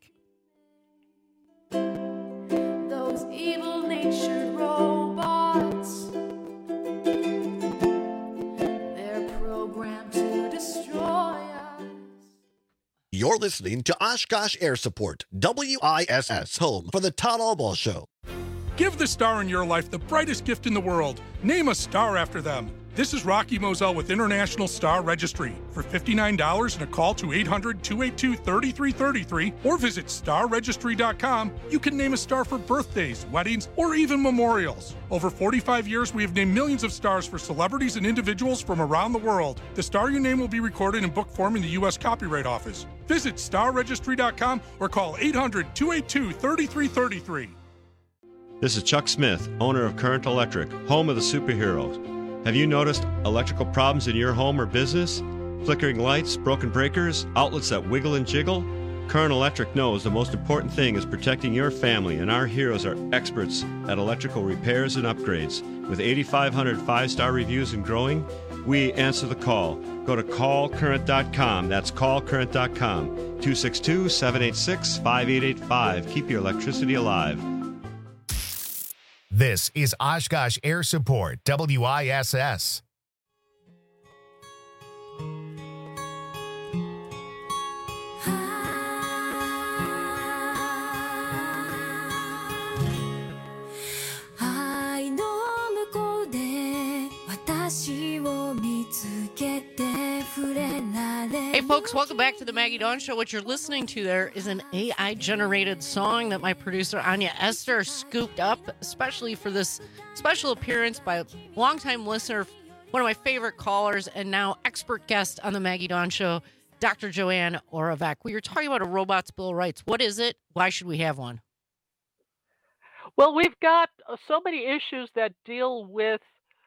Those evil-natured robots, they're programmed to destroy us. You're listening to Oshkosh Air Support, W I S S, home for the Todd Albaugh Show. Give the star in your life the brightest gift in the world. Name a star after them. This is Rocky Moselle with International Star Registry. For fifty-nine dollars and a call to eight hundred, two eight two, three three three three or visit star registry dot com, you can name a star for birthdays, weddings, or even memorials. Over forty-five years, we have named millions of stars for celebrities and individuals from around the world. The star you name will be recorded in book form in the U S Copyright Office. Visit star registry dot com or call eight hundred, two eight two, three three three three. This is Chuck Smith, owner of Current Electric, home of the superheroes. Have you noticed electrical problems in your home or business? Flickering lights, broken breakers, outlets that wiggle and jiggle? Current Electric knows the most important thing is protecting your family, and our heroes are experts at electrical repairs and upgrades. With eighty-five hundred five-star reviews and growing, we answer the call. Go to call current dot com. That's call current dot com. two six two, seven eight six, five eight eight five. Keep your electricity alive. This is Oshkosh Air Support, W I S S. Hey folks, welcome back to the Maggie Dawn Show. What you're listening to there is an A I-generated song that my producer Anya Esther scooped up, especially for this special appearance by a longtime listener, one of my favorite callers, and now expert guest on the Maggie Dawn Show, Doctor Joanne Oravec. We were talking about a robot's Bill of Rights. What is it? Why should we have one? Well, we've got uh, so many issues that deal with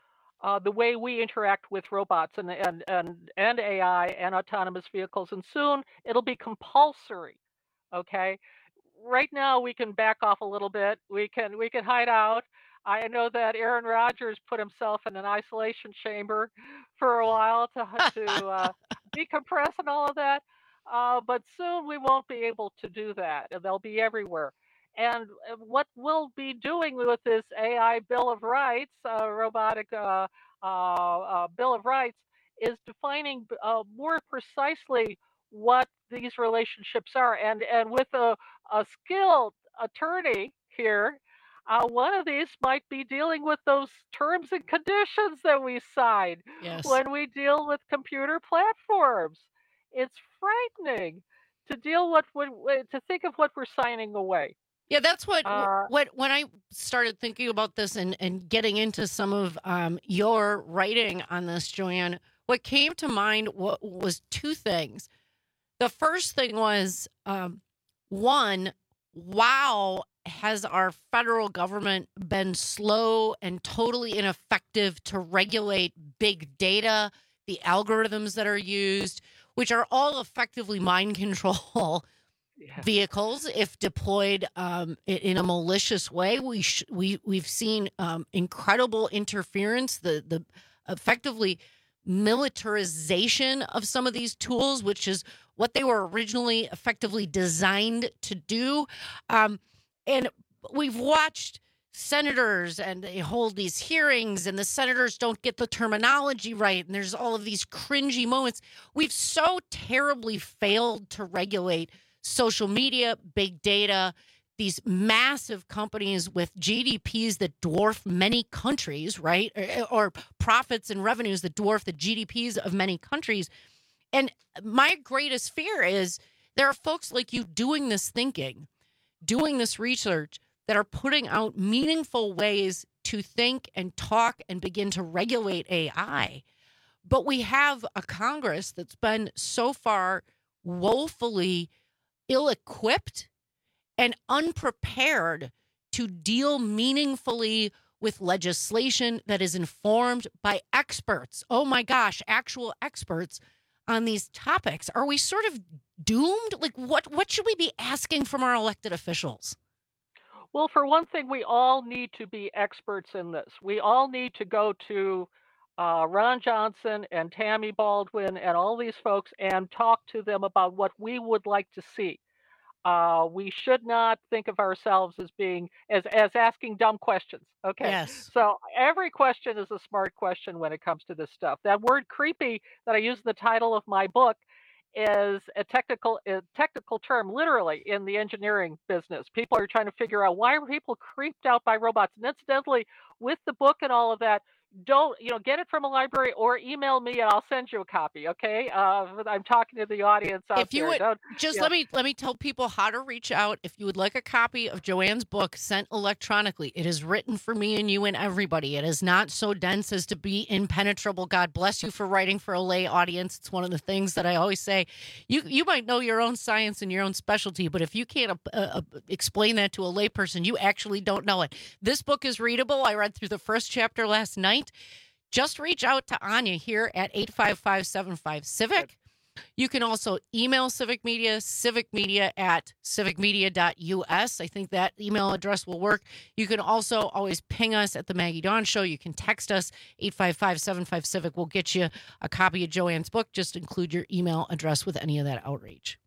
Uh, the way we interact with robots and, and and and A I and autonomous vehicles, and soon it'll be compulsory. Okay, right now we can back off a little bit. We can we can hide out. I know that Aaron Rodgers put himself in an isolation chamber for a while to to uh, decompress and all of that. Uh, but soon we won't be able to do that. They'll be everywhere. And what we'll be doing with this A I Bill of Rights, uh, robotic uh, uh, uh, Bill of Rights, is defining uh, more precisely what these relationships are. And and with a, a skilled attorney here, uh, one of these might be dealing with those terms and conditions that we sign Yes. when we deal with computer platforms. It's frightening to deal with, with to think of what we're signing away. Yeah, that's what Uh, what when I started thinking about this and, and getting into some of um, your writing on this, Joanne, what came to mind wa- was two things. The first thing was, um, one, wow, has our federal government been slow and totally ineffective to regulate big data, the algorithms that are used, which are all effectively mind control vehicles if deployed um, i- in a malicious way. We sh- we we've seen um, incredible interference, the the effectively militarization of some of these tools, which is what they were originally effectively designed to do. Um, and we've watched senators and they hold these hearings and the senators don't get the terminology right. And there's all of these cringy moments. We've so terribly failed to regulate social media, big data, these massive companies with G D Ps that dwarf many countries, right? Or, or profits and revenues that dwarf the G D Ps of many countries. And my greatest fear is there are folks like you doing this thinking, doing this research that are putting out meaningful ways to think and talk and begin to regulate A I. But we have a Congress that's been so far woefully ill-equipped and unprepared to deal meaningfully with legislation that is informed by experts. Oh my gosh, actual experts on these topics. Are we sort of doomed? Like what what should we be asking from our elected officials? Well, for one thing, we all need to be experts in this. We all need to go to uh, Ron Johnson and Tammy Baldwin and all these folks and talk to them about what we would like to see. Uh, we should not think of ourselves as being as as asking dumb questions. Okay. Yes. So every question is a smart question when it comes to this stuff. That word "creepy" that I use in the title of my book is a technical a technical term, literally, in the engineering business. People are trying to figure out, why are people creeped out by robots? And incidentally, with the book and all of that, don't, you know, get it from a library or email me and I'll send you a copy. Okay. Uh, I'm talking to the audience out If you there. would Don't- just yeah. let me let me tell people how to reach out. If you would like a copy of Joanne's book sent electronically, it is written for me and you and everybody. It is not so dense as to be impenetrable. God bless you for writing for a lay audience. It's one of the things that I always say. You you might know your own science and your own specialty, but if you can't uh, uh, explain that to a layperson, you actually don't know it. This book is readable. I read through the first chapter last night. Just reach out to Anya here at eight five five, seven five, civic. You can also email Civic Media, civicmedia at civicmedia dot U S. I think that email address will work. You can also always ping us at the Maggie Dawn Show. You can text us, eight five five, seven five, civic. We'll get you a copy of Joanne's book. Just include your email address with any of that outreach.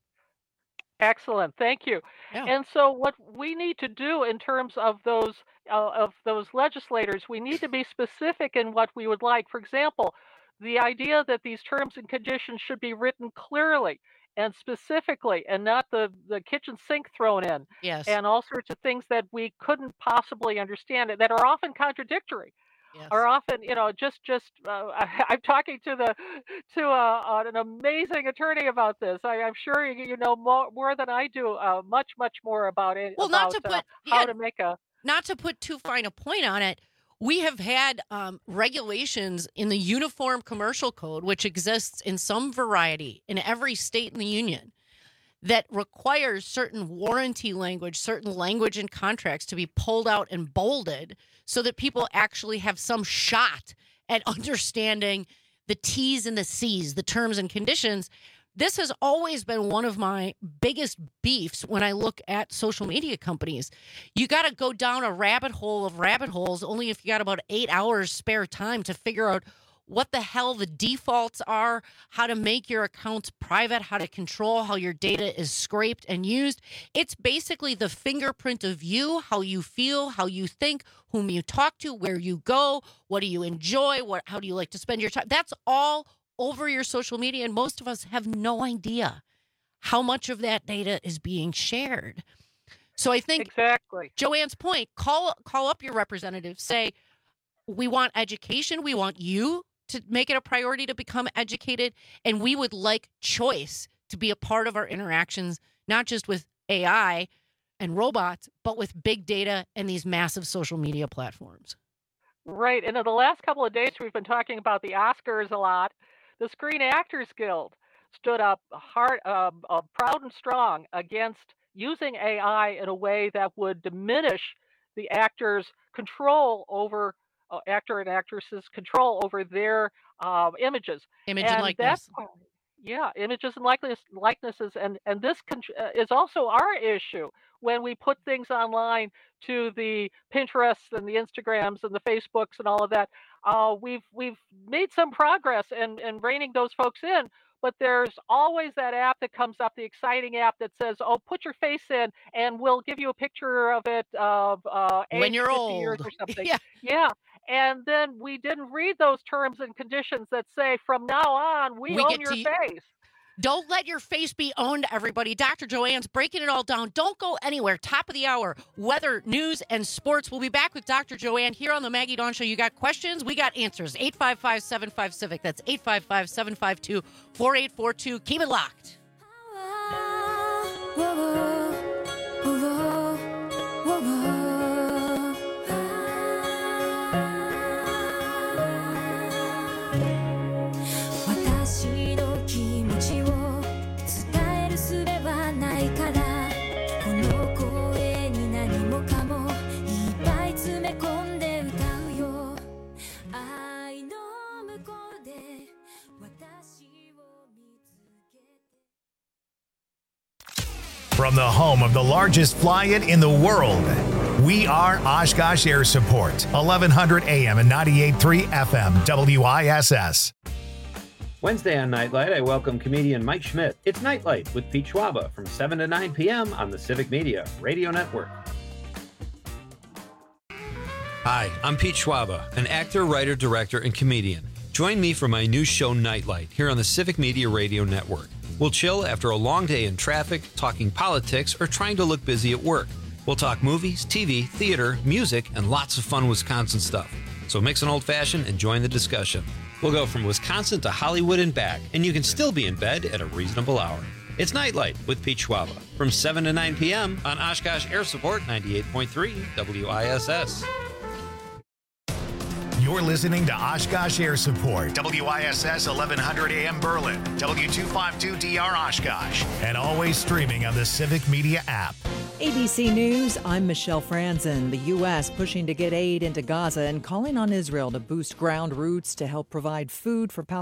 Excellent, thank you. Yeah. And so, what we need to do in terms of those uh, of those legislators, we need to be specific in what we would like. For example, the idea that these terms and conditions should be written clearly and specifically, and not the the kitchen sink thrown in, Yes. and all sorts of things that we couldn't possibly understand, that are often contradictory. Yes. Are often, you know, just just. Uh, I, I'm talking to the to uh, an amazing attorney about this. I, I'm sure you, you know more, more than I do. Uh, much much more about it. Well, about, not to put uh, how yeah, to make a. not to put too fine a point on it, we have had um, regulations in the Uniform Commercial Code, which exists in some variety in every state in the union, that requires certain warranty language, certain language in contracts to be pulled out and bolded so that people actually have some shot at understanding the T's and the C's, the terms and conditions. This has always been one of my biggest beefs when I look at social media companies. You got to go down a rabbit hole of rabbit holes only if you got about eight hours spare time to figure out what the hell the defaults are, how to make your accounts private, how to control how your data is scraped and used. It's basically the fingerprint of you, how you feel, how you think, whom you talk to, where you go, what do you enjoy, what how do you like to spend your time. That's all over your social media, and most of us have no idea how much of that data is being shared. So I think exactly Joanne's point, call call up your representative, say, we want education, we want you to make it a priority to become educated, and we would like choice to be a part of our interactions, not just with A I and robots, but with big data and these massive social media platforms. Right. And in the last couple of days, we've been talking about the Oscars a lot. The Screen Actors Guild stood up hard, uh, uh, proud and strong against using A I in a way that would diminish the actors' control over uh, actor and actresses' control over their uh, images. Image and likeness. That's, yeah, images and likeness, likenesses, and and this con- uh, is also our issue when we put things online to the Pinterests and the Instagrams and the Facebooks and all of that. Uh, we've we've made some progress in, in reining those folks in, but there's always that app that comes up, the exciting app that says, "Oh, put your face in, and we'll give you a picture of it of uh, when you're fifty years old or something." yeah. yeah. And then we didn't read those terms and conditions that say, from now on, we, We own get your to- face. Don't let your face be owned, everybody. Doctor Joanne's breaking it all down. Don't go anywhere. Top of the hour, weather, news, and sports. We'll be back with Doctor Joanne here on the Maggie Dawn Show. You got questions? We got answers. eight five five, seven five, civic. That's eight five five, seven five two, four eight four two. Keep it locked. From the home of the largest fly-in in the world, we are Oshkosh Air Support, eleven hundred A M and ninety-eight point three F M, W I S S. Wednesday on Nightlight, I welcome comedian Mike Schmidt. It's Nightlight with Pete Schwaba from seven to nine p.m. on the Civic Media Radio Network. Hi, I'm Pete Schwaba, an actor, writer, director, and comedian. Join me for my new show, Nightlight, here on the Civic Media Radio Network. We'll chill after a long day in traffic, talking politics, or trying to look busy at work. We'll talk movies, T V, theater, music, and lots of fun Wisconsin stuff. So mix an old-fashioned and join the discussion. We'll go from Wisconsin to Hollywood and back, and you can still be in bed at a reasonable hour. It's Nightlight with Pete Schwaba from seven to nine p.m. on Oshkosh Air Support ninety-eight point three W I S S. You're listening to Oshkosh Air Support, W I S S eleven hundred A M Berlin, W two fifty-two D R Oshkosh, and always streaming on the Civic Media app. A B C News, I'm Michelle Franzen. The U S pushing to get aid into Gaza and calling on Israel to boost ground routes to help provide food for Palestinians.